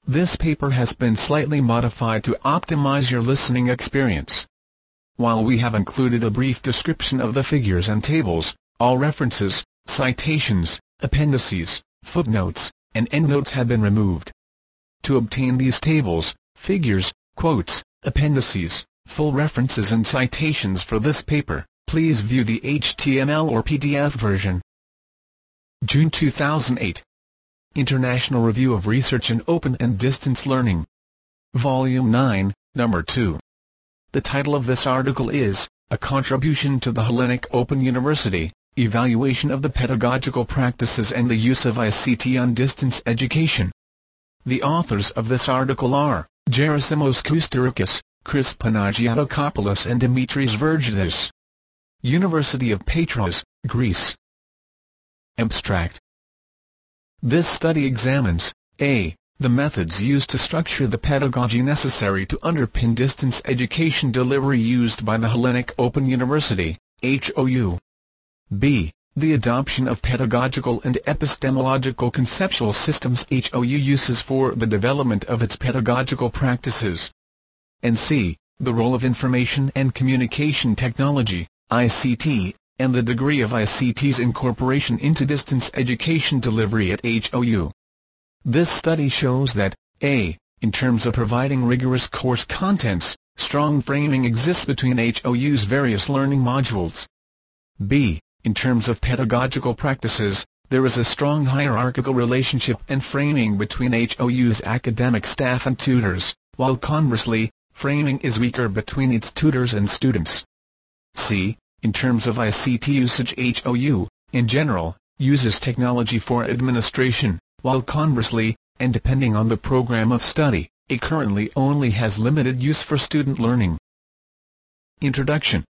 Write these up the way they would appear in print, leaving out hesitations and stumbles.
This paper has been slightly modified to optimize your listening experience. While we have included a brief description of the figures and tables, all references, citations, appendices, footnotes, and endnotes have been removed. To obtain these tables, figures, quotes, appendices, full references and citations for this paper, please view the HTML or PDF version. June 2008. International Review of Research in Open and Distance Learning. Volume 9, Number 2. The title of this article is, A Contribution to the Hellenic Open University, Evaluation of the Pedagogical Practices and the Use of ICT on Distance Education. The authors of this article are, Gerasimos Koustarakis, Chris Panagiotokopoulos and Dimitris Vergidis. University of Patras, Greece. Abstract. This study examines, a. the methods used to structure the pedagogy necessary to underpin distance education delivery used by the Hellenic Open University, HOU. b. the adoption of pedagogical and epistemological conceptual systems HOU uses for the development of its pedagogical practices. And c. the role of information and communication technology, ICT, and the degree of ICT's incorporation into distance education delivery at HOU. This study shows that, a. in terms of providing rigorous course contents, strong framing exists between HOU's various learning modules. b. in terms of pedagogical practices, there is a strong hierarchical relationship and framing between HOU's academic staff and tutors, while conversely, framing is weaker between its tutors and students. c. in terms of ICT usage, HOU, in general, uses technology for administration, while conversely, and depending on the program of study, it currently only has limited use for student learning. Introduction.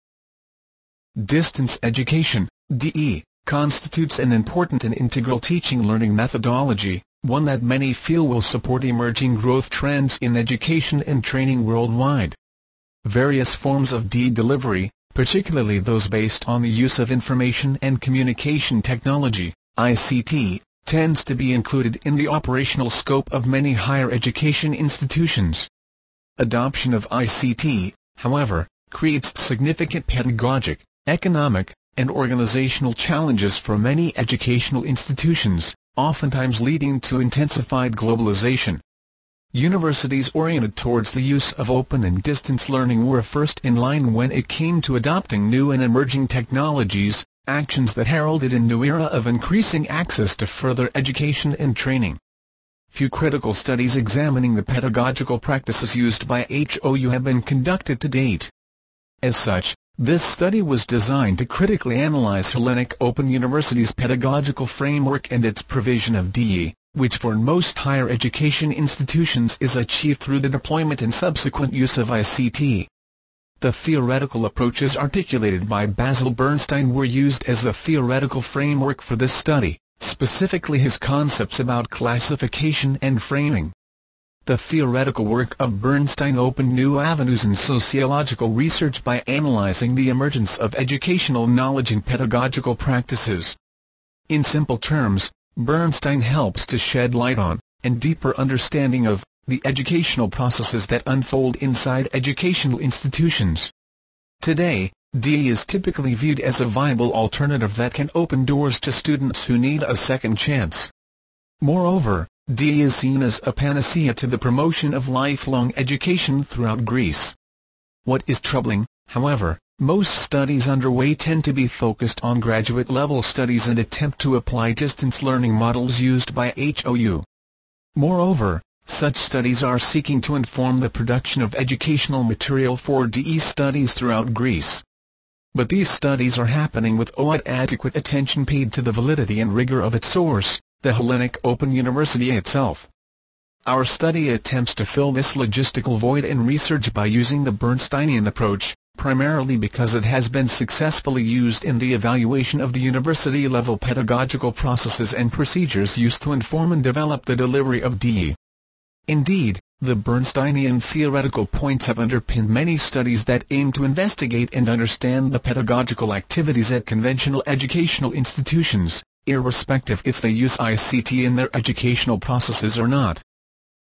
Distance education, DE, constitutes an important and integral teaching-learning methodology, one that many feel will support emerging growth trends in education and training worldwide. Various forms of DE delivery, particularly those based on the use of information and communication technology, ICT, tends to be included in the operational scope of many higher education institutions. Adoption of ICT, however, creates significant pedagogic, economic, and organizational challenges for many educational institutions, oftentimes leading to intensified globalization. Universities oriented towards the use of open and distance learning were first in line when it came to adopting new and emerging technologies, actions that heralded a new era of increasing access to further education and training. Few critical studies examining the pedagogical practices used by HOU have been conducted to date. As such, this study was designed to critically analyze Hellenic Open University's pedagogical framework and its provision of DE, which for most higher education institutions is achieved through the deployment and subsequent use of ICT. The theoretical approaches articulated by Basil Bernstein were used as the theoretical framework for this study, specifically his concepts about classification and framing. The theoretical work of Bernstein opened new avenues in sociological research by analyzing the emergence of educational knowledge and pedagogical practices. In simple terms, Bernstein helps to shed light on, and deeper understanding of, the educational processes that unfold inside educational institutions. Today, DE is typically viewed as a viable alternative that can open doors to students who need a second chance. Moreover, DE is seen as a panacea to the promotion of lifelong education throughout Greece. What is troubling, however, most studies underway tend to be focused on graduate-level studies and attempt to apply distance learning models used by HOU. Moreover, such studies are seeking to inform the production of educational material for DE studies throughout Greece. But these studies are happening without adequate attention paid to the validity and rigor of its source, the Hellenic Open University itself. Our study attempts to fill this logistical void in research by using the Bernsteinian approach, primarily because it has been successfully used in the evaluation of the university-level pedagogical processes and procedures used to inform and develop the delivery of DE. Indeed, the Bernsteinian theoretical points have underpinned many studies that aim to investigate and understand the pedagogical activities at conventional educational institutions, irrespective if they use ICT in their educational processes or not.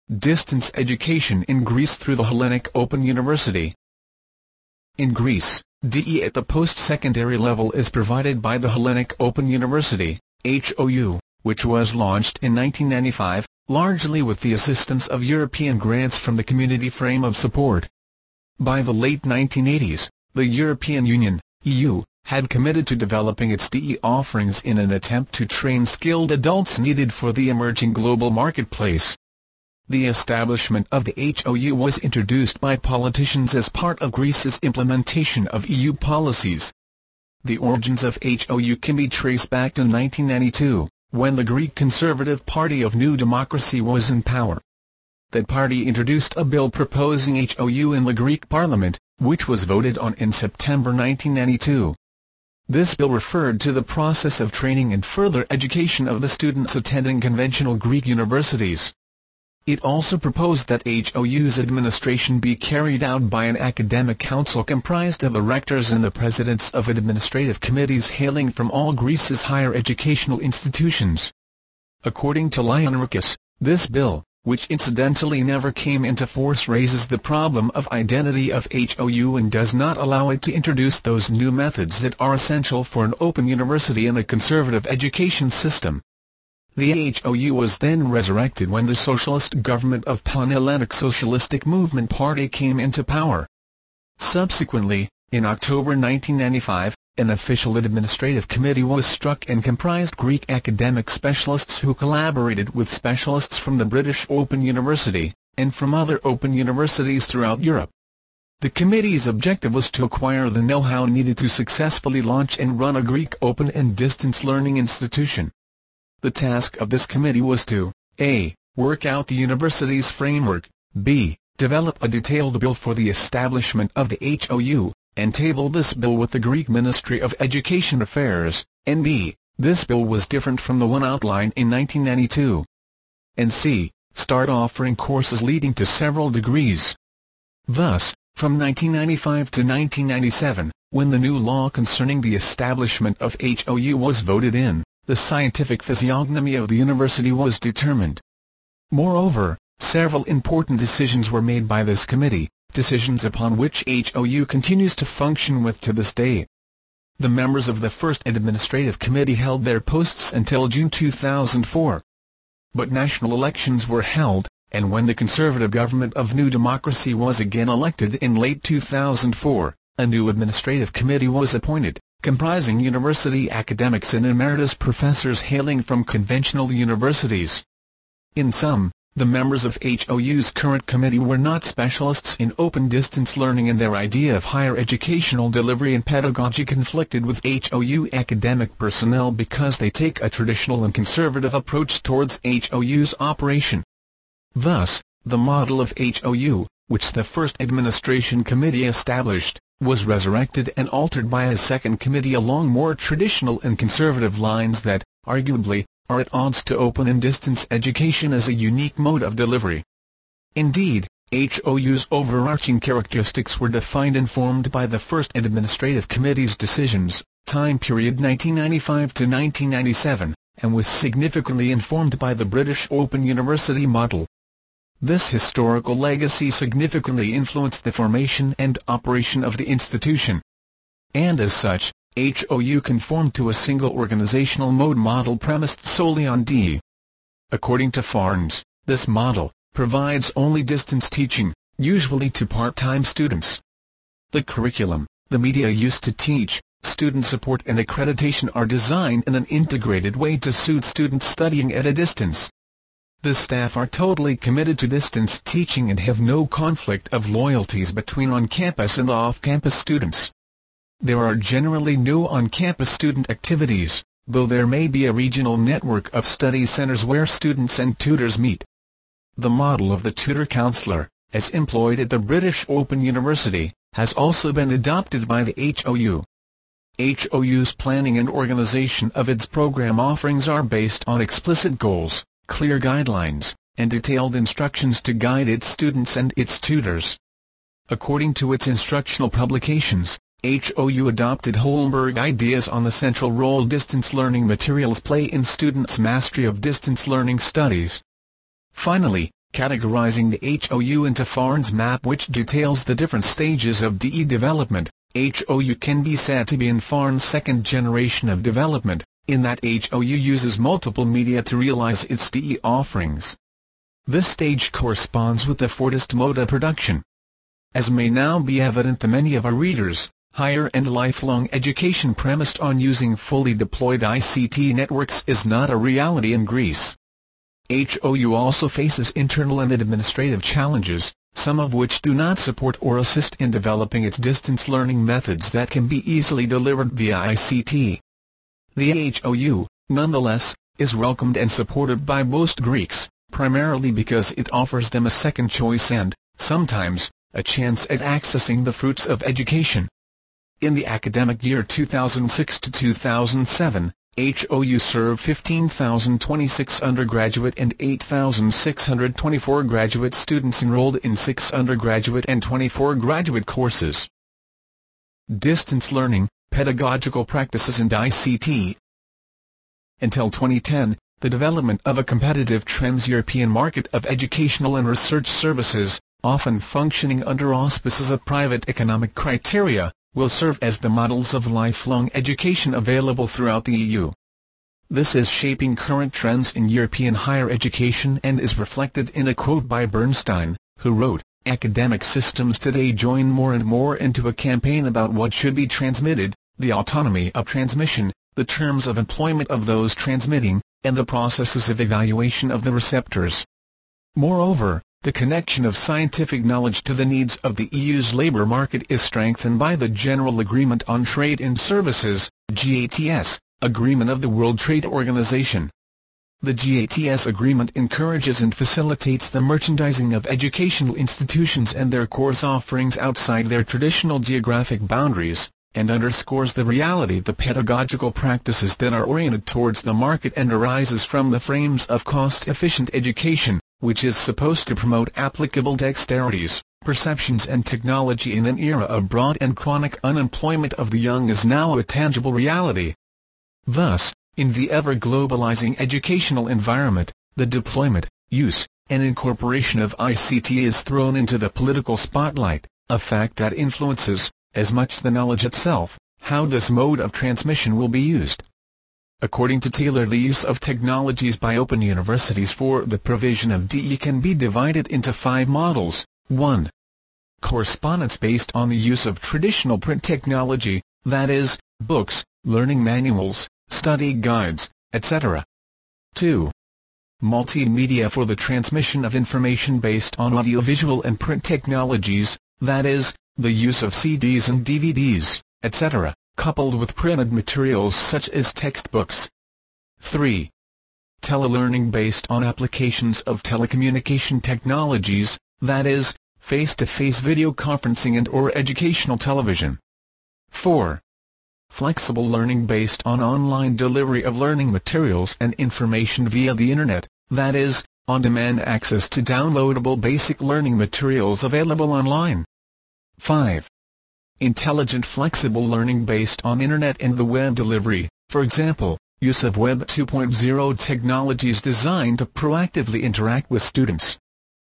Distance education in Greece through the Hellenic Open University. In Greece, DE at the post-secondary level is provided by the Hellenic Open University, HOU, which was launched in 1995, largely with the assistance of European grants from the Community Frame of Support. By the late 1980s, the European Union, EU, had committed to developing its DE offerings in an attempt to train skilled adults needed for the emerging global marketplace. The establishment of the HOU was introduced by politicians as part of Greece's implementation of EU policies. The origins of HOU can be traced back to 1992, when the Greek Conservative Party of New Democracy was in power. That party introduced a bill proposing HOU in the Greek parliament, which was voted on in September 1992. This bill referred to the process of training and further education of the students attending conventional Greek universities. It also proposed that HOU's administration be carried out by an academic council comprised of the rectors and the presidents of administrative committees hailing from all Greece's higher educational institutions. According to Lionarakis, this bill, which incidentally never came into force, raises the problem of identity of HOU and does not allow it to introduce those new methods that are essential for an open university in a conservative education system. The HOU was then resurrected when the socialist government of Pan-Hellenic Socialistic Movement Party came into power. Subsequently, in October 1995, an official administrative committee was struck and comprised Greek academic specialists who collaborated with specialists from the British Open University, and from other open universities throughout Europe. The committee's objective was to acquire the know-how needed to successfully launch and run a Greek open and distance learning institution. The task of this committee was to a. work out the university's framework, b. develop a detailed bill for the establishment of the HOU, and table this bill with the Greek Ministry of Education Affairs, and b. this bill was different from the one outlined in 1992. And c. start offering courses leading to several degrees. Thus, from 1995 to 1997, when the new law concerning the establishment of HOU was voted in, the scientific physiognomy of the university was determined. Moreover, several important decisions were made by this committee, decisions upon which HOU continues to function with to this day. The members of the first administrative committee held their posts until June 2004. But national elections were held, and when the conservative government of New Democracy was again elected in late 2004, a new administrative committee was appointed, comprising university academics and emeritus professors hailing from conventional universities. In sum, the members of HOU's current committee were not specialists in open distance learning, and their idea of higher educational delivery and pedagogy conflicted with HOU academic personnel because they take a traditional and conservative approach towards HOU's operation. Thus, the model of HOU, which the first administration committee established, was resurrected and altered by a second committee along more traditional and conservative lines that, arguably, are at odds to open and distance education as a unique mode of delivery. Indeed, HOU's overarching characteristics were defined and formed by the first administrative committee's decisions, time period 1995 to 1997, and was significantly informed by the British Open University model. This historical legacy significantly influenced the formation and operation of the institution. And as such, HOU conformed to a single organizational mode model premised solely on DE. According to Farnes, this model provides only distance teaching, usually to part-time students. The curriculum, the media used to teach, student support and accreditation are designed in an integrated way to suit students studying at a distance. The staff are totally committed to distance teaching and have no conflict of loyalties between on-campus and off-campus students. There are generally no on-campus student activities, though there may be a regional network of study centers where students and tutors meet. The model of the tutor-counselor, as employed at the British Open University, has also been adopted by the HOU. HOU's planning and organization of its program offerings are based on explicit goals, clear guidelines, and detailed instructions to guide its students and its tutors. According to its instructional publications, HOU adopted Holmberg ideas on the central role distance learning materials play in students' mastery of distance learning studies. Finally, categorizing the HOU into Farn's map, which details the different stages of DE development. HOU can be said to be in Farn's second generation of development, in that HOU uses multiple media to realize its DE offerings. This stage corresponds with the Fordist mode of production. As may now be evident to many of our readers, higher and lifelong education premised on using fully deployed ICT networks is not a reality in Greece. HOU also faces internal and administrative challenges, some of which do not support or assist in developing its distance learning methods that can be easily delivered via ICT. The HOU, nonetheless, is welcomed and supported by most Greeks, primarily because it offers them a second choice and, sometimes, a chance at accessing the fruits of education. In the academic year 2006 to 2007, HOU served 15,026 undergraduate and 8,624 graduate students enrolled in 6 undergraduate and 24 graduate courses. Distance learning, pedagogical practices and ICT. Until 2010, the development of a competitive trans-European market of educational and research services, often functioning under auspices of private economic criteria, will serve as the models of lifelong education available throughout the EU. This is shaping current trends in European higher education and is reflected in a quote by Bernstein, who wrote, "Academic systems today join more and more into a campaign about what should be transmitted, the autonomy of transmission, the terms of employment of those transmitting, and the processes of evaluation of the receptors." Moreover, the connection of scientific knowledge to the needs of the EU's labour market is strengthened by the General Agreement on Trade in Services, GATS, agreement of the World Trade Organization. The GATS agreement encourages and facilitates the merchandising of educational institutions and their course offerings outside their traditional geographic boundaries, and underscores the reality that pedagogical practices that are oriented towards the market and arises from the frames of cost-efficient education, which is supposed to promote applicable dexterities, perceptions and technology in an era of broad and chronic unemployment of the young, is now a tangible reality. Thus, in the ever-globalizing educational environment, the deployment, use, and incorporation of ICT is thrown into the political spotlight, a fact that influences, as much the knowledge itself, how this mode of transmission will be used. According to Taylor, the use of technologies by open universities for the provision of DE can be divided into 5 models. 1. Correspondence based on the use of traditional print technology, that is, books, learning manuals, study guides, etc. 2. Multimedia for the transmission of information based on audiovisual and print technologies, that is, the use of CDs and DVDs, etc., coupled with printed materials such as textbooks. 3. Telelearning based on applications of telecommunication technologies, that is, face-to-face video conferencing and/or educational television. 4. Flexible learning based on online delivery of learning materials and information via the Internet, that is, on-demand access to downloadable basic learning materials available online. 5. Intelligent flexible learning based on Internet and the web delivery, for example, use of Web 2.0 technologies designed to proactively interact with students.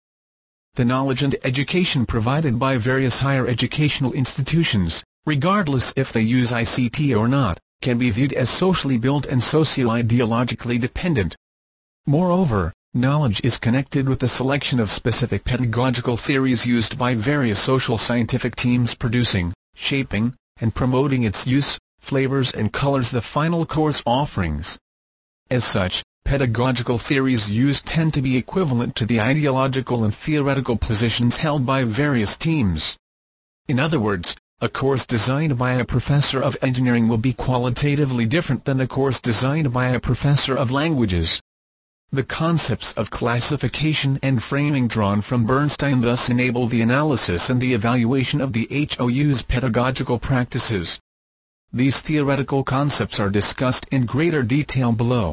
The knowledge and education provided by various higher educational institutions, regardless if they use ICT or not, can be viewed as socially built and socio-ideologically dependent. Moreover, knowledge is connected with the selection of specific pedagogical theories used by various social scientific teams, producing, shaping, and promoting its use, flavors and colors the final course offerings. As such, pedagogical theories used tend to be equivalent to the ideological and theoretical positions held by various teams. In other words, a course designed by a professor of engineering will be qualitatively different than a course designed by a professor of languages. The concepts of classification and framing drawn from Bernstein thus enable the analysis and the evaluation of the HOU's pedagogical practices. These theoretical concepts are discussed in greater detail below.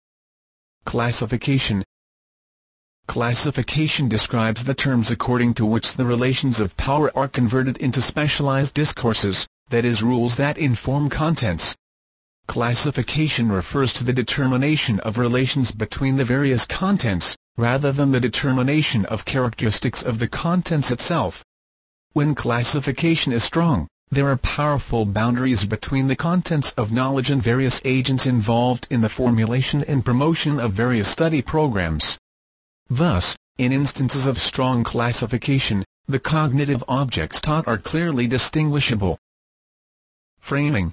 Classification. Classification describes the terms according to which the relations of power are converted into specialized discourses, that is, rules that inform contents. Classification refers to the determination of relations between the various contents, rather than the determination of characteristics of the contents itself. When classification is strong, there are powerful boundaries between the contents of knowledge and various agents involved in the formulation and promotion of various study programs. Thus, in instances of strong classification, the cognitive objects taught are clearly distinguishable. Framing.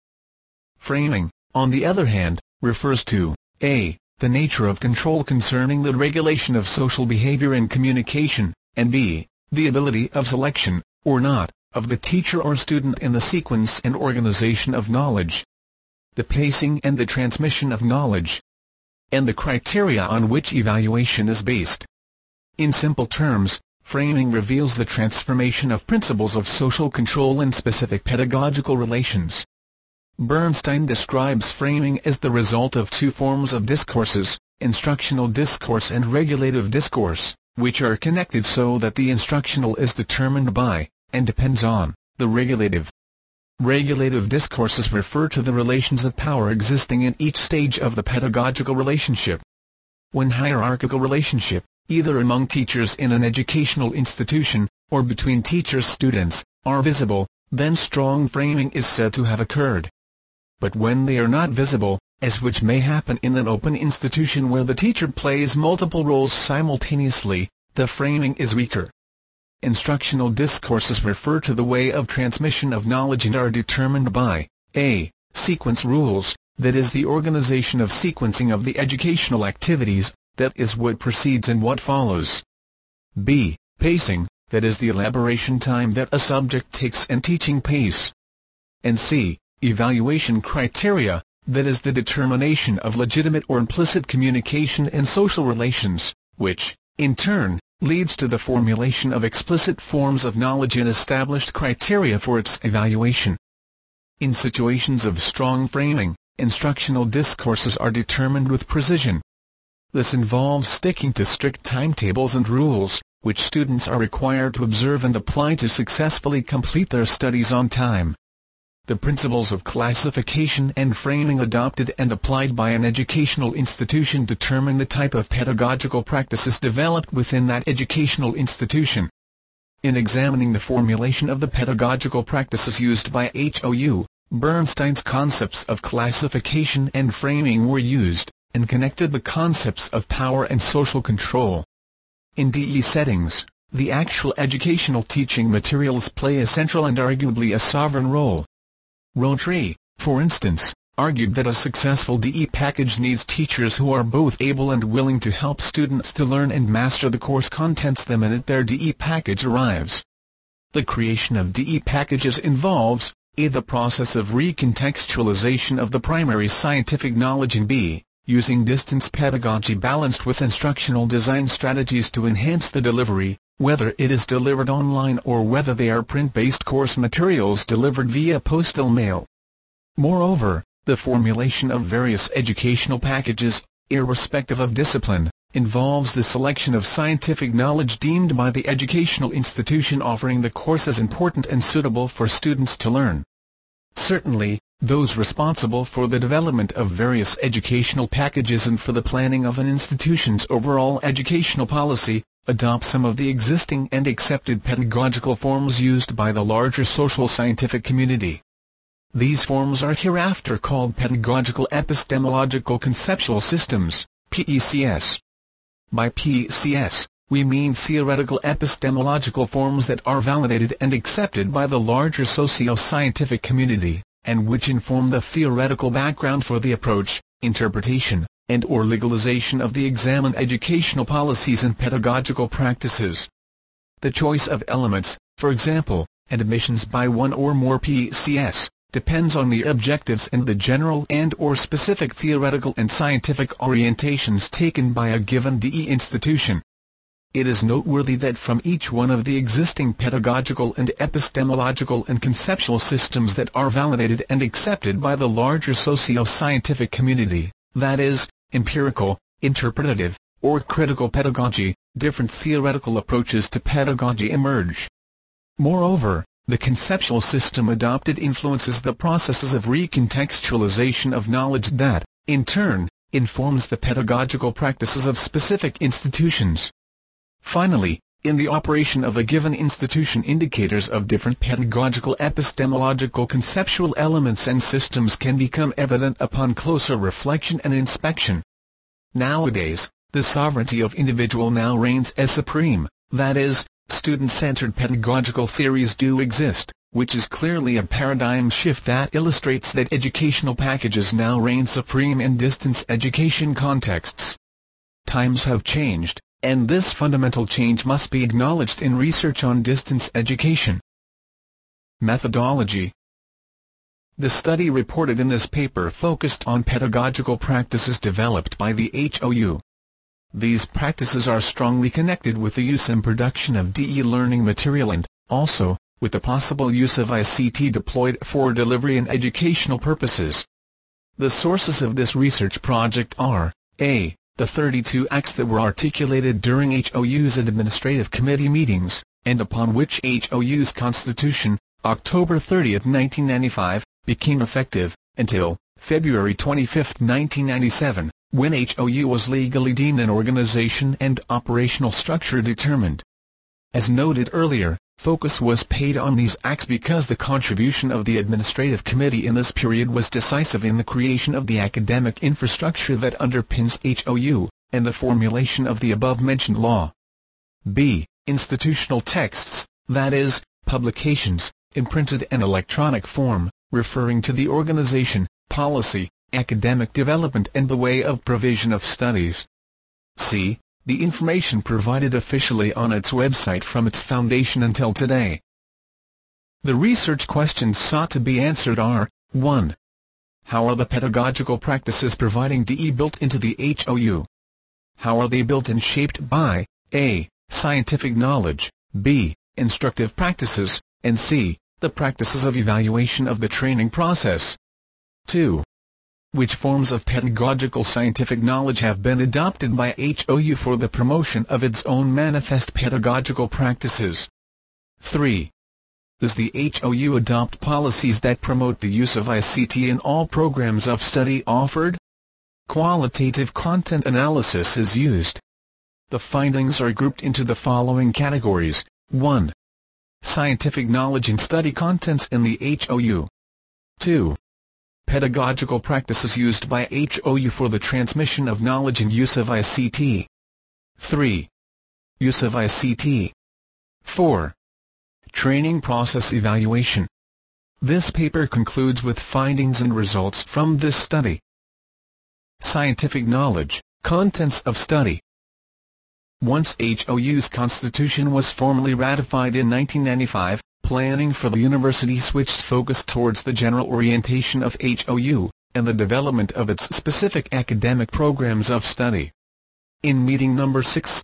Framing, on the other hand, refers to a. the nature of control concerning the regulation of social behavior and communication, and b. the ability of selection, or not, of the teacher or student in the sequence and organization of knowledge, the pacing and the transmission of knowledge, and the criteria on which evaluation is based. In simple terms, framing reveals the transformation of principles of social control in specific pedagogical relations. Bernstein describes framing as the result of two forms of discourses, instructional discourse and regulative discourse, which are connected so that the instructional is determined by, and depends on, the regulative. Regulative discourses refer to the relations of power existing in each stage of the pedagogical relationship. When hierarchical relationship, either among teachers in an educational institution, or between teachers-students, are visible, then strong framing is said to have occurred. But when they are not visible, as which may happen in an open institution where the teacher plays multiple roles simultaneously, the framing is weaker. Instructional discourses refer to the way of transmission of knowledge and are determined by a. sequence rules, that is the organization of sequencing of the educational activities, that is what precedes and what follows. b. pacing, that is the elaboration time that a subject takes and teaching pace. And c. evaluation criteria, that is the determination of legitimate or implicit communication and social relations, which, in turn, leads to the formulation of explicit forms of knowledge and established criteria for its evaluation. In situations of strong framing, instructional discourses are determined with precision. This involves sticking to strict timetables and rules, which students are required to observe and apply to successfully complete their studies on time. The principles of classification and framing adopted and applied by an educational institution determine the type of pedagogical practices developed within that educational institution. In examining the formulation of the pedagogical practices used by HOU, Bernstein's concepts of classification and framing were used, and connected the concepts of power and social control. In DE settings, the actual educational teaching materials play a central and arguably a sovereign role. Rowntree, for instance, argued that a successful DE package needs teachers who are both able and willing to help students to learn and master the course contents the minute their DE package arrives. The creation of DE packages involves, a. the process of recontextualization of the primary scientific knowledge and b. using distance pedagogy balanced with instructional design strategies to enhance the delivery, whether it is delivered online or whether they are print-based course materials delivered via postal mail. Moreover, the formulation of various educational packages, irrespective of discipline, involves the selection of scientific knowledge deemed by the educational institution offering the course as important and suitable for students to learn. Certainly, those responsible for the development of various educational packages and for the planning of an institution's overall educational policy, adopt some of the existing and accepted pedagogical forms used by the larger social scientific community. These forms are hereafter called pedagogical epistemological conceptual systems, PECS. By PECS, we mean theoretical epistemological forms that are validated and accepted by the larger socio-scientific community, and which inform the theoretical background for the approach, interpretation, and/or legalization of the examined educational policies and pedagogical practices. The choice of elements, for example, admissions by one or more PECS, depends on the objectives and the general and/or specific theoretical and scientific orientations taken by a given DE institution. It is noteworthy that from each one of the existing pedagogical and epistemological and conceptual systems that are validated and accepted by the larger socio-scientific community, that is, empirical, interpretative, or critical pedagogy, different theoretical approaches to pedagogy emerge. Moreover, the conceptual system adopted influences the processes of recontextualization of knowledge that, in turn, informs the pedagogical practices of specific institutions. Finally, in the operation of a given institution, indicators of different pedagogical, epistemological, conceptual elements and systems can become evident upon closer reflection and inspection. Nowadays, the sovereignty of individual now reigns as supreme, that is, student-centered pedagogical theories do exist, which is clearly a paradigm shift that illustrates that educational packages now reign supreme in distance education contexts. Times have changed, and this fundamental change must be acknowledged in research on distance education. Methodology. The study reported in this paper focused on pedagogical practices developed by the HOU. These practices are strongly connected with the use and production of DE learning material and, also, with the possible use of ICT deployed for delivery and educational purposes. The sources of this research project are, a. the 32 acts that were articulated during HOU's administrative committee meetings, and upon which HOU's constitution, October 30, 1995, became effective, until February 25, 1997, when HOU was legally deemed an organization and operational structure determined. As noted earlier, focus was paid on these acts because the contribution of the administrative committee in this period was decisive in the creation of the academic infrastructure that underpins HOU, and the formulation of the above-mentioned law. b. Institutional texts, that is, publications, in printed and electronic form, referring to the organization, policy, academic development and the way of provision of studies. c. The information provided officially on its website from its foundation until today. The research questions sought to be answered are, 1. How are the pedagogical practices providing DE built into the HOU? How are they built and shaped by, a. scientific knowledge, b. instructive practices, and c. the practices of evaluation of the training process? 2. Which forms of pedagogical scientific knowledge have been adopted by HOU for the promotion of its own manifest pedagogical practices? 3. Does the HOU adopt policies that promote the use of ICT in all programs of study offered? Qualitative content analysis is used. The findings are grouped into the following categories. 1. Scientific knowledge and study contents in the HOU. 2. Pedagogical practices used by HOU for the transmission of knowledge and use of ICT. 3. Use of ICT. 4. Training process evaluation. This paper concludes with findings and results from this study. Scientific knowledge, contents of study. Once HOU's constitution was formally ratified in 1995, planning for the university switched focus towards the general orientation of HOU, and the development of its specific academic programs of study. In meeting number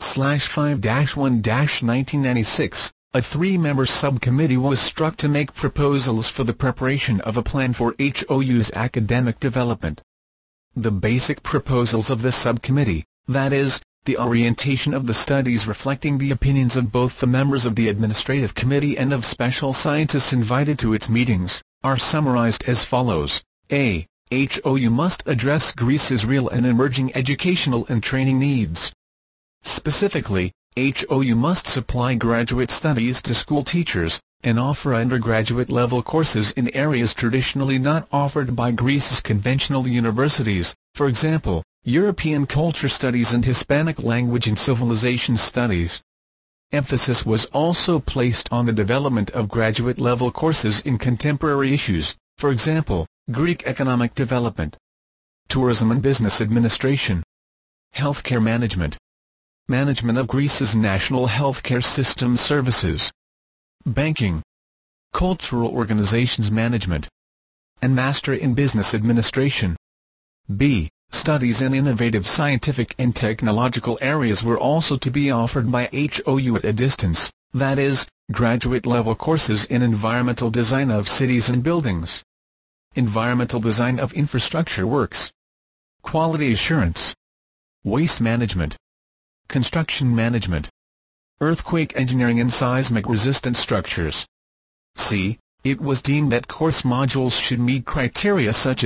6/5-1-1996, a three-member subcommittee was struck to make proposals for the preparation of a plan for HOU's academic development. The basic proposals of this subcommittee, that is, the orientation of the studies reflecting the opinions of both the members of the administrative committee and of special scientists invited to its meetings, are summarized as follows. A. HOU must address Greece's real and emerging educational and training needs. Specifically, HOU must supply graduate studies to school teachers, and offer undergraduate-level courses in areas traditionally not offered by Greece's conventional universities, for example, European culture studies and Hispanic language and civilization studies. Emphasis was also placed on the development of graduate-level courses in contemporary issues, for example, Greek economic development, tourism and business administration, healthcare management, management of Greece's national healthcare system services, banking, cultural organizations management, and master in business administration. B. Studies in innovative scientific and technological areas were also to be offered by HOU at a distance, that is, graduate-level courses in environmental design of cities and buildings, environmental design of infrastructure works, quality assurance, waste management, construction management, earthquake engineering and seismic-resistant structures. C. It was deemed that course modules should meet criteria such as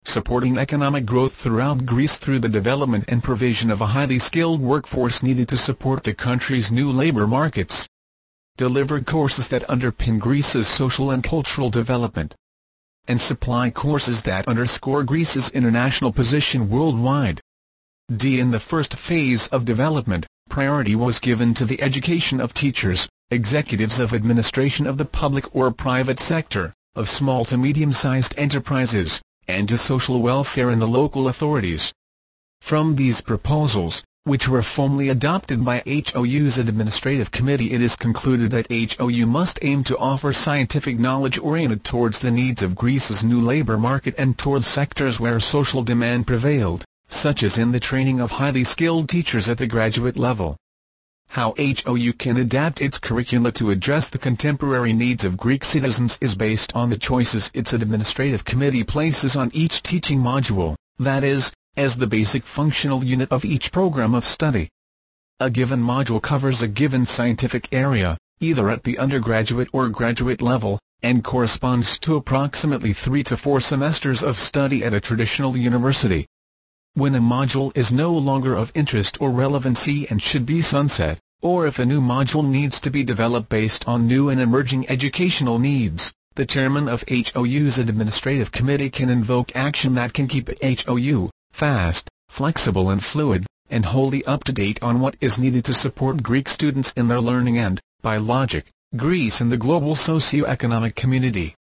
supporting economic growth throughout Greece through the development and provision of a highly skilled workforce needed to support the country's new labor markets. Deliver courses that underpin Greece's social and cultural development. And supply courses that underscore Greece's international position worldwide. D. In the first phase of development, priority was given to the education of teachers, executives of administration of the public or private sector, of small to medium-sized enterprises, and to social welfare in the local authorities. From these proposals, which were formally adopted by HOU's Administrative Committee, it is concluded that HOU must aim to offer scientific knowledge oriented towards the needs of Greece's new labor market and towards sectors where social demand prevailed, such as in the training of highly skilled teachers at the graduate level. How HOU can adapt its curricula to address the contemporary needs of Greek citizens is based on the choices its Administrative Committee places on each teaching module, that is, as the basic functional unit of each program of study. A given module covers a given scientific area, either at the undergraduate or graduate level, and corresponds to approximately 3 to 4 semesters of study at a traditional university. When a module is no longer of interest or relevancy and should be sunset, or if a new module needs to be developed based on new and emerging educational needs, the chairman of HOU's Administrative Committee can invoke action that can keep HOU fast, flexible and fluid, and wholly up to date on what is needed to support Greek students in their learning and, by logic, Greece and the global socio-economic community.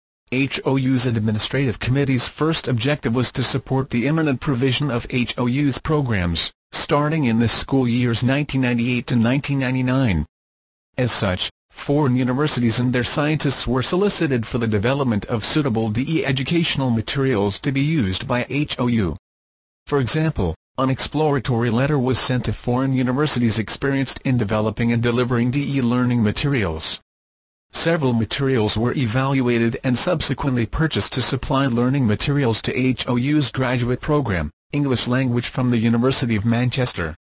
HOU's Administrative Committee's first objective was to support the imminent provision of HOU's programs, starting in the school years 1998 to 1999. As such, foreign universities and their scientists were solicited for the development of suitable DE educational materials to be used by HOU. For example, an exploratory letter was sent to foreign universities experienced in developing and delivering DE learning materials. Several materials were evaluated and subsequently purchased to supply learning materials to HOU's graduate program, English language from the University of Manchester.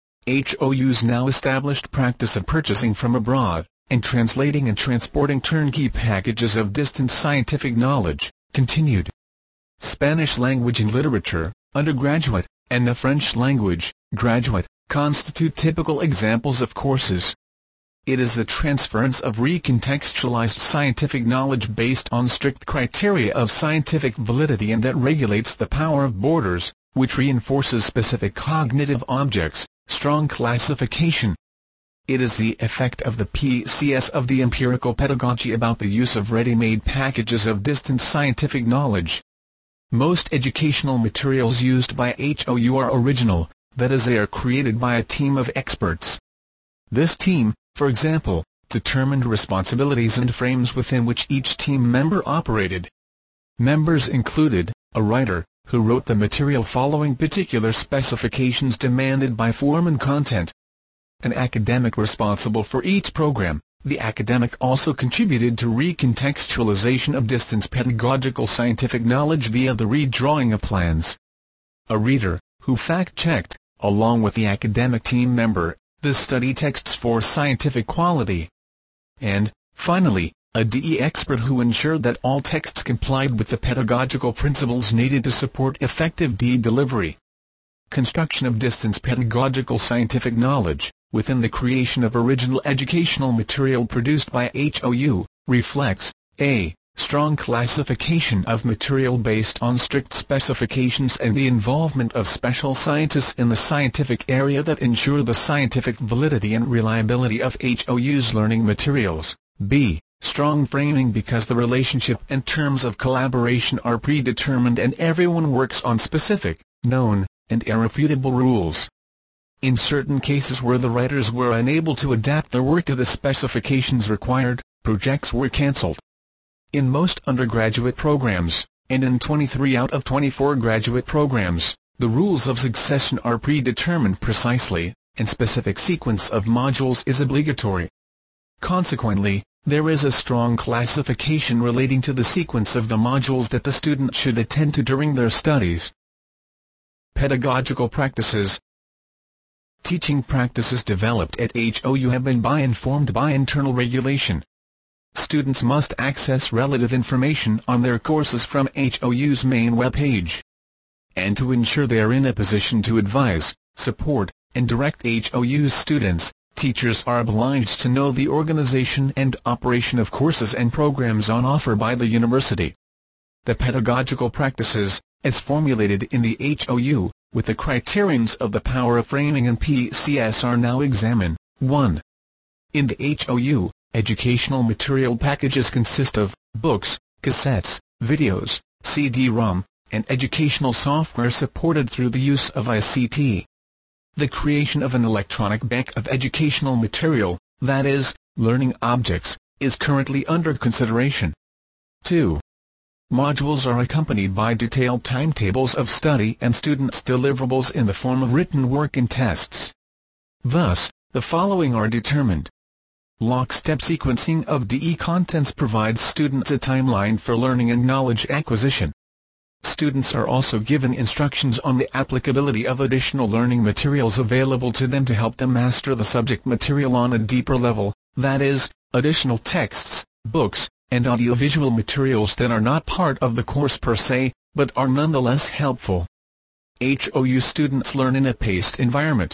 HOU's now established practice of purchasing from abroad, and translating and transporting turnkey packages of distant scientific knowledge, continued. Spanish language and literature, undergraduate, and the French language, graduate, constitute typical examples of courses. It is the transference of recontextualized scientific knowledge based on strict criteria of scientific validity and that regulates the power of borders, which reinforces specific cognitive objects, strong classification. It is the effect of the PCS of the empirical pedagogy about the use of ready-made packages of distant scientific knowledge. Most educational materials used by HOU are original, that is, they are created by a team of experts. This team, for example, determined responsibilities and frames within which each team member operated. Members included a writer, who wrote the material following particular specifications demanded by form and content. An academic responsible for each program. The academic also contributed to recontextualization of distance pedagogical scientific knowledge via the redrawing of plans. A reader, who fact-checked, along with the academic team member, the study texts for scientific quality. And, finally, a DE expert who ensured that all texts complied with the pedagogical principles needed to support effective DE delivery. Construction of distance pedagogical scientific knowledge, within the creation of original educational material produced by HOU, reflects, a strong classification of material based on strict specifications and the involvement of special scientists in the scientific area that ensure the scientific validity and reliability of HOU's learning materials. B. Strong framing because the relationship and terms of collaboration are predetermined and everyone works on specific, known, and irrefutable rules. In certain cases where the writers were unable to adapt their work to the specifications required, projects were cancelled. In most undergraduate programs, and in 23 out of 24 graduate programs, the rules of succession are predetermined precisely, and specific sequence of modules is obligatory. Consequently, there is a strong classification relating to the sequence of the modules that the student should attend to during their studies. Pedagogical practices. Teaching practices developed at HOU have been informed by internal regulation. students must access relative information on their courses from HOU's main webpage. And to ensure they are in a position to advise, support, and direct HOU's students, teachers are obliged to know the organization and operation of courses and programs on offer by the university. The pedagogical practices, as formulated in the HOU, with the criterions of the power of framing and PCS are now examined. 1. In the HOU, educational material packages consist of books, cassettes, videos, CD-ROM, and educational software supported through the use of ICT. The creation of an electronic bank of educational material, that is, learning objects, is currently under consideration. 2. Modules are accompanied by detailed timetables of study and students' deliverables in the form of written work and tests. Thus, the following are determined. Lockstep sequencing of DE contents provides students a timeline for learning and knowledge acquisition. Students are also given instructions on the applicability of additional learning materials available to them to help them master the subject material on a deeper level, that is, additional texts, books, and audiovisual materials that are not part of the course per se, but are nonetheless helpful. HOU students learn in a paced environment.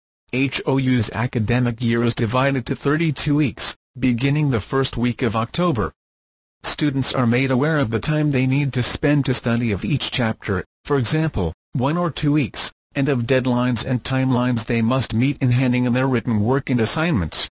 HOU's academic year is divided to 32 weeks, beginning the first week of October. Students are made aware of the time they need to spend to study of each chapter, for example, 1 or 2 weeks, and of deadlines and timelines they must meet in handing in their written work and assignments.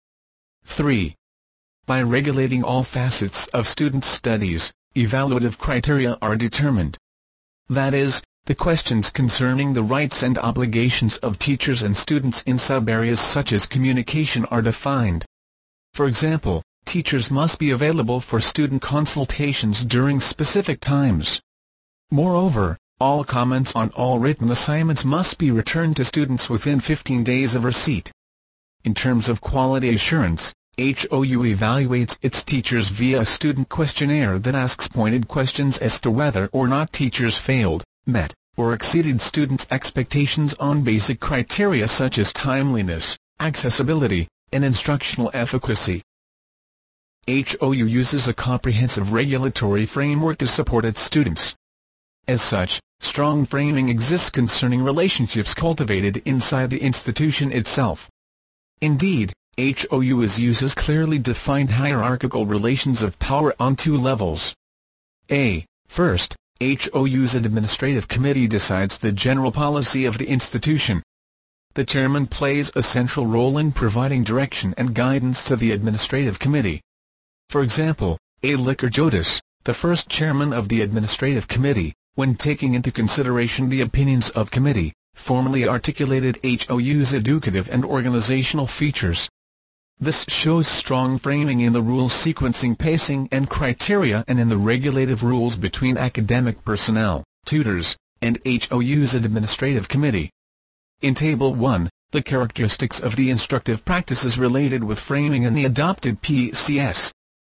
3. By regulating all facets of students' studies, evaluative criteria are determined. That is, the questions concerning the rights and obligations of teachers and students in sub-areas such as communication are defined. For example, teachers must be available for student consultations during specific times. Moreover, all comments on all written assignments must be returned to students within 15 days of receipt. In terms of quality assurance, HOU evaluates its teachers via a student questionnaire that asks pointed questions as to whether or not teachers failed, met, or exceeded students' expectations on basic criteria such as timeliness, accessibility, and instructional efficacy. HOU uses a comprehensive regulatory framework to support its students. As such, strong framing exists concerning relationships cultivated inside the institution itself. Indeed, HOU uses clearly defined hierarchical relations of power on 2 levels. First, HOU's administrative committee decides the general policy of the institution. The chairman plays a central role in providing direction and guidance to the administrative committee. For example, A. Lycurgotis, the first chairman of the administrative committee, when taking into consideration the opinions of committee, formally articulated HOU's educative and organizational features. This shows strong framing in the rules sequencing pacing and criteria and in the regulative rules between academic personnel, tutors, and HOU's administrative committee. In Table 1, the characteristics of the instructive practices related with framing and the adopted PCS.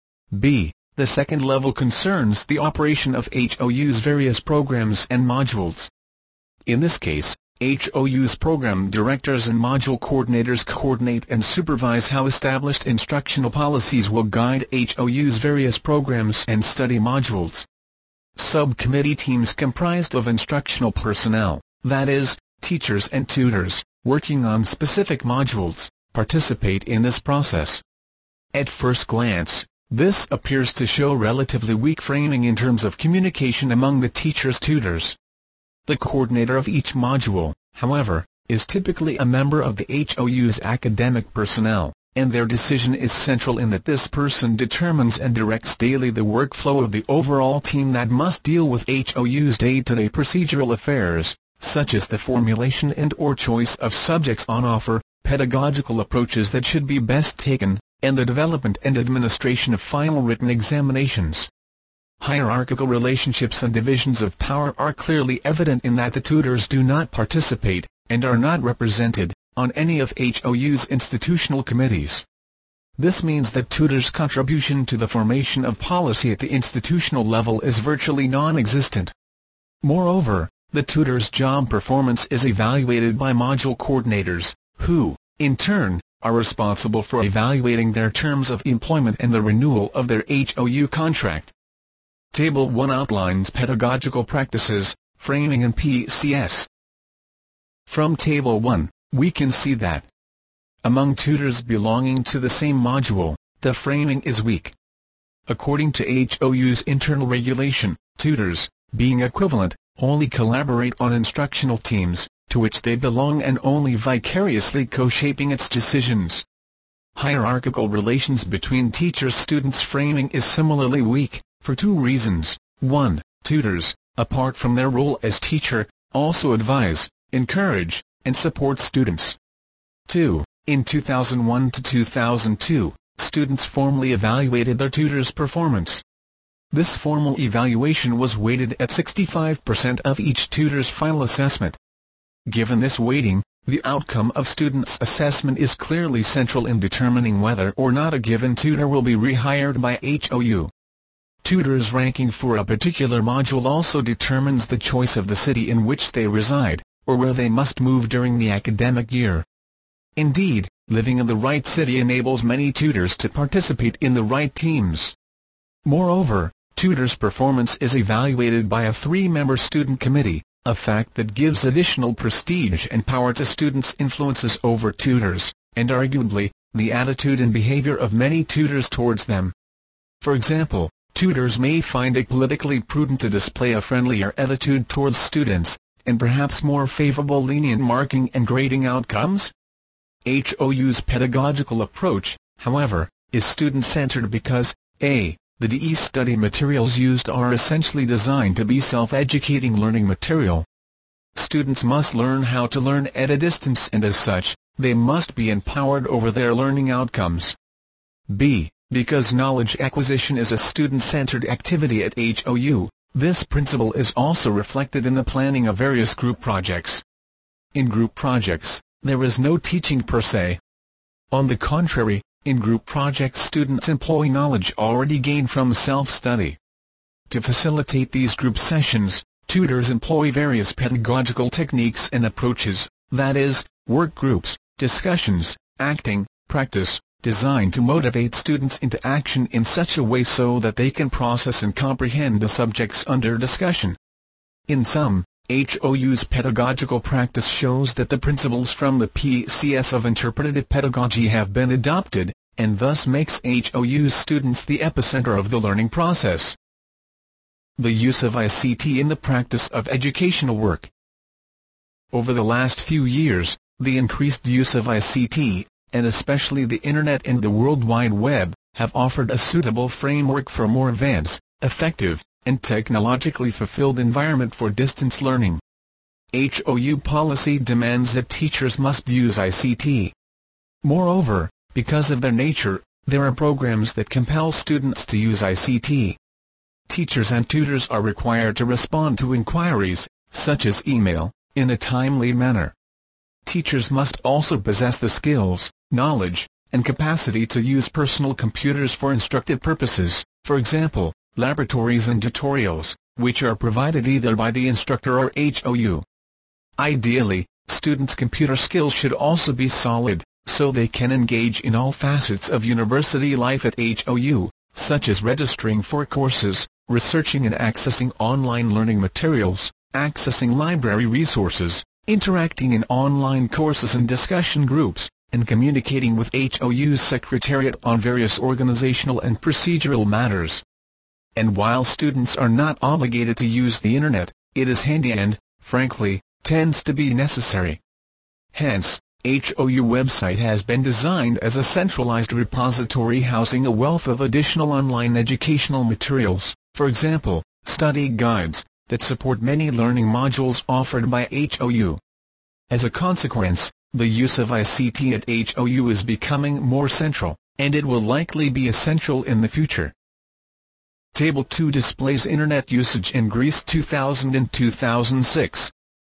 B. The second level concerns the operation of HOU's various programs and modules. In this case, HOU's program directors and module coordinators coordinate and supervise how established instructional policies will guide HOU's various programs and study modules. Subcommittee teams comprised of instructional personnel, that is, teachers and tutors, working on specific modules, participate in this process. At first glance, this appears to show relatively weak framing in terms of communication among the teachers-tutors. The coordinator of each module, however, is typically a member of the HOU's academic personnel, and their decision is central in that this person determines and directs daily the workflow of the overall team that must deal with HOU's day-to-day procedural affairs, such as the formulation and/or choice of subjects on offer, pedagogical approaches that should be best taken, and the development and administration of final written examinations. Hierarchical relationships and divisions of power are clearly evident in that the tutors do not participate, and are not represented, on any of HOU's institutional committees. This means that tutors' contribution to the formation of policy at the institutional level is virtually non-existent. Moreover, the tutor's job performance is evaluated by module coordinators, who, in turn, are responsible for evaluating their terms of employment and the renewal of their HOU contract. Table 1 outlines pedagogical practices, framing and PCS. From Table 1, we can see that among tutors belonging to the same module, the framing is weak. According to HOU's internal regulation, tutors, being equivalent, only collaborate on instructional teams, to which they belong, and only vicariously co-shaping its decisions. Hierarchical relations between teachers-students framing is similarly weak, for two reasons. 1. Tutors, apart from their role as teacher, also advise, encourage, and support students. 2. In 2001 to 2002, students formally evaluated their tutors' performance. This formal evaluation was weighted at 65% of each tutor's final assessment. Given this weighting, the outcome of students' assessment is clearly central in determining whether or not a given tutor will be rehired by HOU. Tutors' ranking for a particular module also determines the choice of the city in which they reside, or where they must move during the academic year. Indeed, living in the right city enables many tutors to participate in the right teams. Moreover, tutors' performance is evaluated by a 3-member student committee, a fact that gives additional prestige and power to students' influences over tutors, and arguably, the attitude and behavior of many tutors towards them. For example, tutors may find it politically prudent to display a friendlier attitude towards students, and perhaps more favorable lenient marking and grading outcomes. HOU's pedagogical approach, however, is student-centered because, a. The DE study materials used are essentially designed to be self-educating learning material. Students must learn how to learn at a distance, and as such, they must be empowered over their learning outcomes. b. Because knowledge acquisition is a student-centered activity at HOU, this principle is also reflected in the planning of various group projects. In group projects, there is no teaching per se. On the contrary, in group projects students employ knowledge already gained from self-study. To facilitate these group sessions, tutors employ various pedagogical techniques and approaches, that is, work groups, discussions, acting, practice, designed to motivate students into action in such a way so that they can process and comprehend the subjects under discussion. In sum, HOU's pedagogical practice shows that the principles from the PCS of interpretative pedagogy have been adopted, and thus makes HOU's students the epicenter of the learning process. The use of ICT in the practice of educational work. Over the last few years, the increased use of ICT, and especially the Internet and the World Wide Web, have offered a suitable framework for more advanced, effective, and technologically fulfilled environment for distance learning. HOU policy demands that teachers must use ICT. Moreover, because of their nature, there are programs that compel students to use ICT. Teachers and tutors are required to respond to inquiries, such as email, in a timely manner. Teachers must also possess the skills, knowledge, and capacity to use personal computers for instructive purposes, for example, laboratories and tutorials, which are provided either by the instructor or HOU. Ideally, students' computer skills should also be solid, so they can engage in all facets of university life at HOU, such as registering for courses, researching and accessing online learning materials, accessing library resources, interacting in online courses and discussion groups, and communicating with HOU's Secretariat on various organizational and procedural matters. And while students are not obligated to use the Internet, it is handy and, frankly, tends to be necessary. Hence, HOU website has been designed as a centralized repository housing a wealth of additional online educational materials, for example, study guides, that support many learning modules offered by HOU. As a consequence, the use of ICT at HOU is becoming more central, and it will likely be essential in the future. Table 2 displays Internet usage in Greece 2000 and 2006.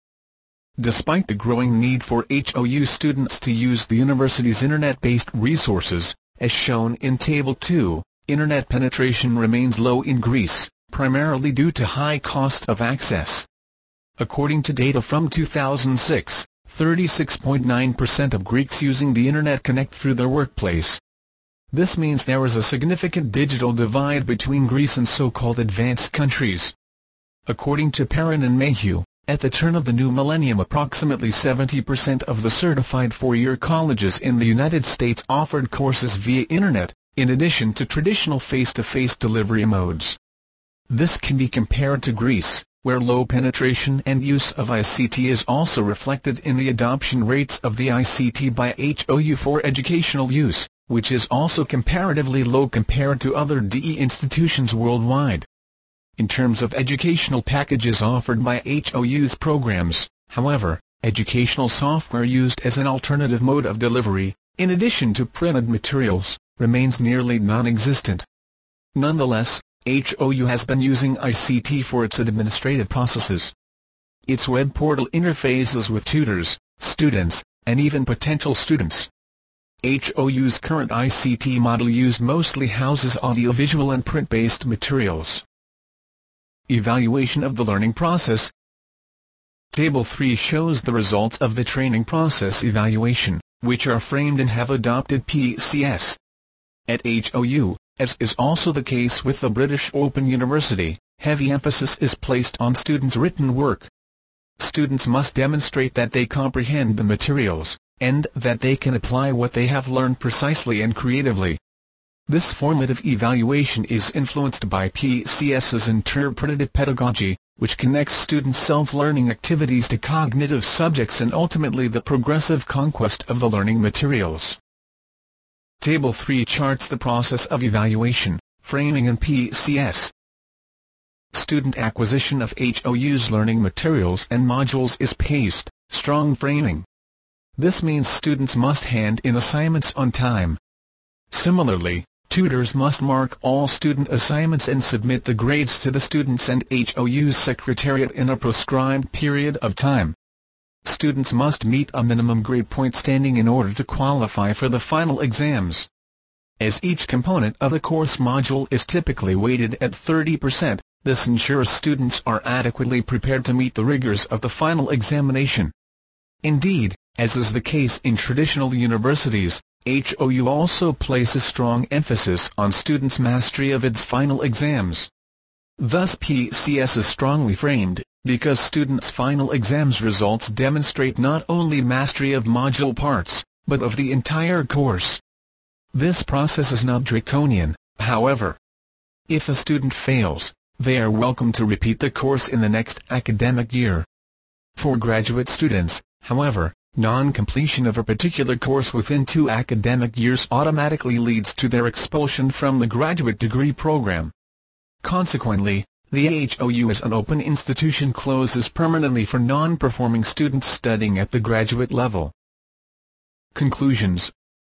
Despite the growing need for HOU students to use the university's Internet-based resources, as shown in Table 2, Internet penetration remains low in Greece, primarily due to high cost of access. According to data from 2006, 36.9% of Greeks using the Internet connect through their workplace. This means there is a significant digital divide between Greece and so-called advanced countries. According to Perrin and Mayhew, at the turn of the new millennium approximately 70% of the certified four-year colleges in the United States offered courses via Internet, in addition to traditional face-to-face delivery modes. This can be compared to Greece, where low penetration and use of ICT is also reflected in the adoption rates of the ICT by HOU for educational use, which is also comparatively low compared to other DE institutions worldwide. In terms of educational packages offered by HOU's programs, however, educational software used as an alternative mode of delivery, in addition to printed materials, remains nearly non-existent. Nonetheless, HOU has been using ICT for its administrative processes. Its web portal interfaces with tutors, students, and even potential students. HOU's current ICT model used mostly houses audiovisual and print-based materials. Evaluation of the learning process. Table 3 shows the results of the training process evaluation, which are framed and have adopted PCS. At HOU, as is also the case with the British Open University, heavy emphasis is placed on students' written work. Students must demonstrate that they comprehend the materials, and that they can apply what they have learned precisely and creatively. This formative evaluation is influenced by PCS's interpretative pedagogy, which connects students' self-learning activities to cognitive subjects and ultimately the progressive conquest of the learning materials. Table 3 charts the process of evaluation, framing and PCS. Student acquisition of HOU's learning materials and modules is paced, strong framing. This means students must hand in assignments on time. Similarly, tutors must mark all student assignments and submit the grades to the students and HOU's secretariat in a prescribed period of time. Students must meet a minimum grade point standing in order to qualify for the final exams. As each component of the course module is typically weighted at 30%, this ensures students are adequately prepared to meet the rigors of the final examination. Indeed, as is the case in traditional universities, HOU also places strong emphasis on students' mastery of its final exams. Thus PCS is strongly framed, because students' final exams results demonstrate not only mastery of module parts, but of the entire course. This process is not draconian, however. If a student fails, they are welcome to repeat the course in the next academic year. For graduate students, however, non-completion of a particular course within 2 academic years automatically leads to their expulsion from the graduate degree program. Consequently, the HOU as an open institution closes permanently for non-performing students studying at the graduate level. Conclusions.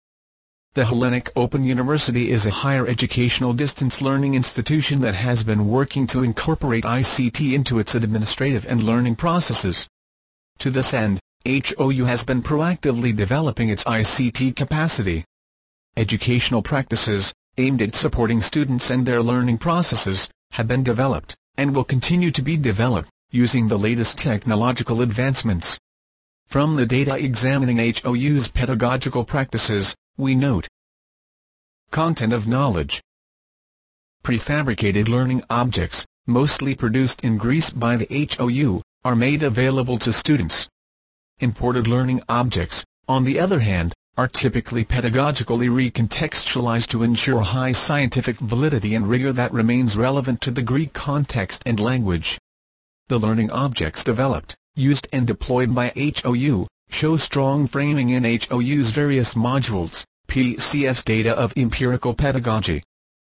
The Hellenic Open University is a higher educational distance learning institution that has been working to incorporate ICT into its administrative and learning processes. To this end, HOU has been proactively developing its ICT capacity. Educational practices, aimed at supporting students and their learning processes, have been developed, and will continue to be developed, using the latest technological advancements. From the data examining HOU's pedagogical practices, we note: content of knowledge. Prefabricated learning objects, mostly produced in Greece by the HOU, are made available to students. Imported learning objects, on the other hand, are typically pedagogically recontextualized to ensure high scientific validity and rigor that remains relevant to the Greek context and language. The learning objects developed, used and deployed by HOU, show strong framing in HOU's various modules. PCS data of empirical pedagogy.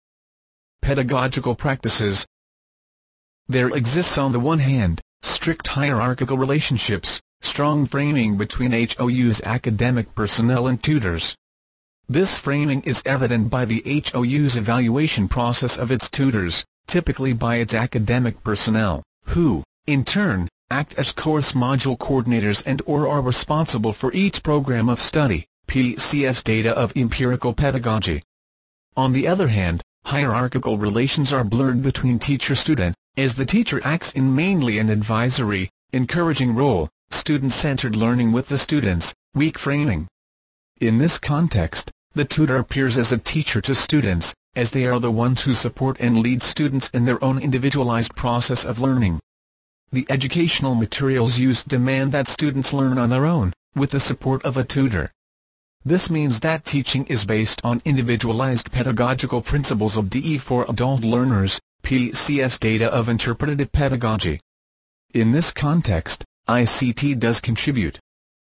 Pedagogical practices. There exists on the one hand, strict hierarchical relationships, strong framing between HOU's academic personnel and tutors. This framing is evident by the HOU's evaluation process of its tutors, typically by its academic personnel, who, in turn, act as course module coordinators and/or are responsible for each program of study. PCS data of empirical pedagogy. On the other hand, hierarchical relations are blurred between teacher-student, as the teacher acts in mainly an advisory, encouraging role, student-centered learning with the students, weak framing. In this context, the tutor appears as a teacher to students, as they are the ones who support and lead students in their own individualized process of learning. The educational materials used demand that students learn on their own, with the support of a tutor. This means that teaching is based on individualized pedagogical principles of DE for adult learners, PCS data of interpretative pedagogy. In this context, ICT does contribute.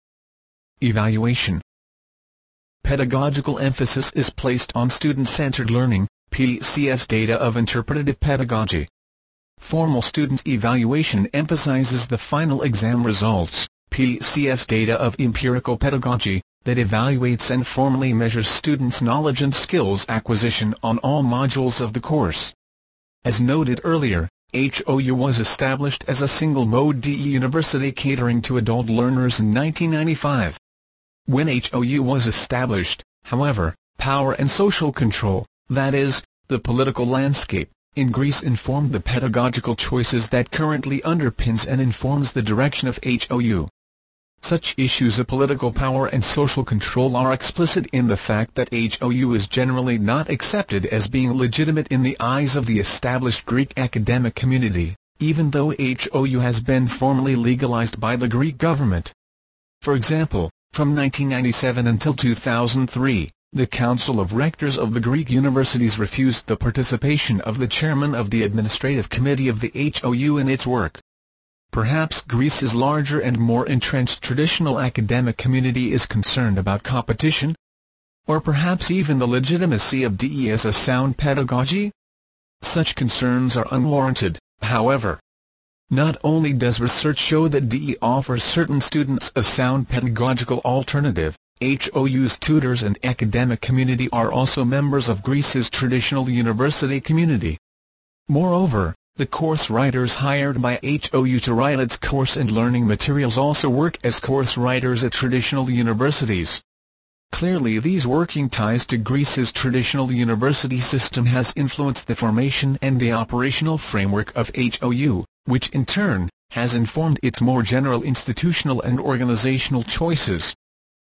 Evaluation. Pedagogical emphasis is placed on student-centered learning, PCS data of interpretative pedagogy. Formal student evaluation emphasizes the final exam results, PCS data of empirical pedagogy, that evaluates and formally measures students' knowledge and skills acquisition on all modules of the course. As noted earlier, HOU was established as a single-mode DE university catering to adult learners in 1995. When HOU was established, however, power and social control, that is, the political landscape, in Greece informed the pedagogical choices that currently underpins and informs the direction of HOU. Such issues of political power and social control are explicit in the fact that HOU is generally not accepted as being legitimate in the eyes of the established Greek academic community, even though HOU has been formally legalized by the Greek government. For example, from 1997 until 2003, the Council of Rectors of the Greek universities refused the participation of the chairman of the administrative committee of the HOU in its work. Perhaps Greece's larger and more entrenched traditional academic community is concerned about competition? Or perhaps even the legitimacy of DE as a sound pedagogy? Such concerns are unwarranted, however. Not only does research show that DE offers certain students a sound pedagogical alternative, HOU's tutors and academic community are also members of Greece's traditional university community. Moreover, the course writers hired by HOU to write its course and learning materials also work as course writers at traditional universities. Clearly, these working ties to Greece's traditional university system has influenced the formation and the operational framework of HOU, which in turn has informed its more general institutional and organizational choices.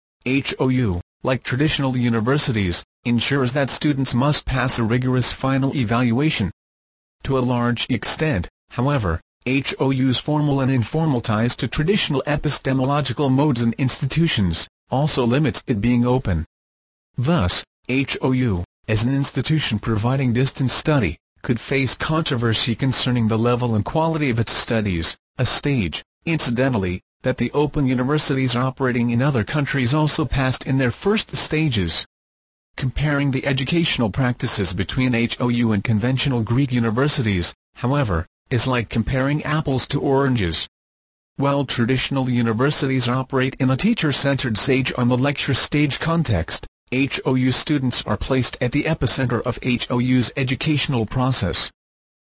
HOU, like traditional universities, ensures that students must pass a rigorous final evaluation. To a large extent, however, HOU's formal and informal ties to traditional epistemological modes and institutions also limits it being open. Thus, HOU, as an institution providing distance study, could face controversy concerning the level and quality of its studies, a stage, incidentally, that the open universities operating in other countries also passed in their first stages. Comparing the educational practices between HOU and conventional Greek universities, however, is like comparing apples to oranges. While traditional universities operate in a teacher-centered stage on the lecture stage context, HOU students are placed at the epicenter of HOU's educational process.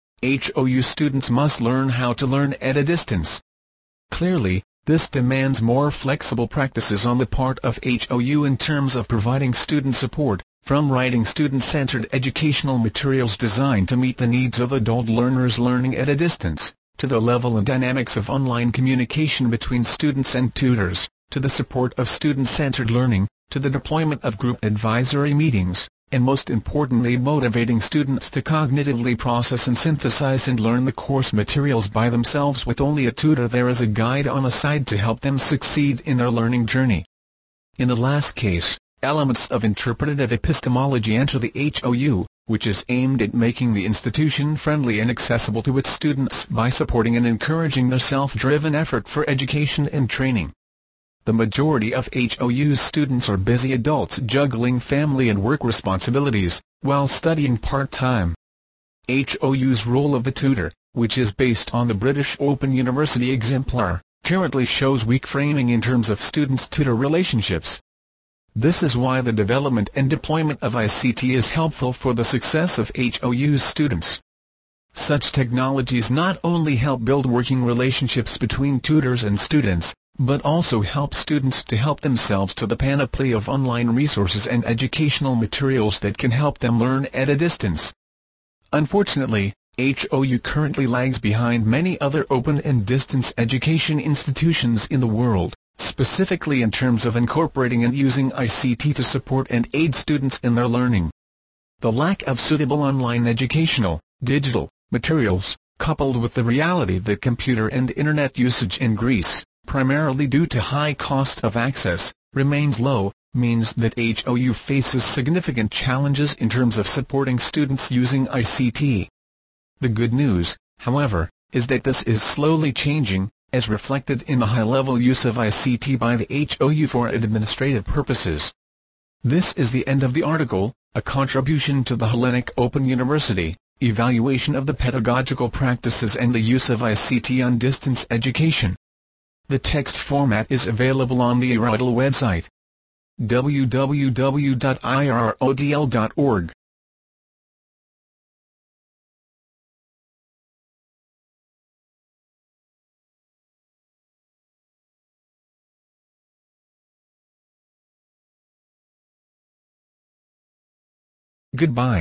HOU students must learn how to learn at a distance. Clearly, this demands more flexible practices on the part of HOU in terms of providing student support, from writing student-centered educational materials designed to meet the needs of adult learners learning at a distance, to the level and dynamics of online communication between students and tutors, to the support of student-centered learning, to the deployment of group advisory meetings, and most importantly motivating students to cognitively process and synthesize and learn the course materials by themselves with only a tutor there as a guide on the side to help them succeed in their learning journey. In the last case, elements of interpretative epistemology enter the HOU, which is aimed at making the institution friendly and accessible to its students by supporting and encouraging their self-driven effort for education and training. The majority of HOU's students are busy adults juggling family and work responsibilities, while studying part-time. HOU's role of the tutor, which is based on the British Open University exemplar, currently shows weak framing in terms of student-tutor relationships. This is why the development and deployment of ICT is helpful for the success of HOU's students. Such technologies not only help build working relationships between tutors and students, but also help students to help themselves to the panoply of online resources and educational materials that can help them learn at a distance. Unfortunately, HOU currently lags behind many other open and distance education institutions in the world, specifically in terms of incorporating and using ICT to support and aid students in their learning. The lack of suitable online educational, digital, materials, coupled with the reality that computer and internet usage in Greece, primarily due to high cost of access, remains low, means that HOU faces significant challenges in terms of supporting students using ICT. The good news, however, is that this is slowly changing, as reflected in the high-level use of ICT by the HOU for administrative purposes. This is the end of the article, a contribution to the Hellenic Open University, Evaluation of the Pedagogical Practices and the Use of ICT on Distance Education. The text format is available on the ERODL website. www.irodl.org Goodbye.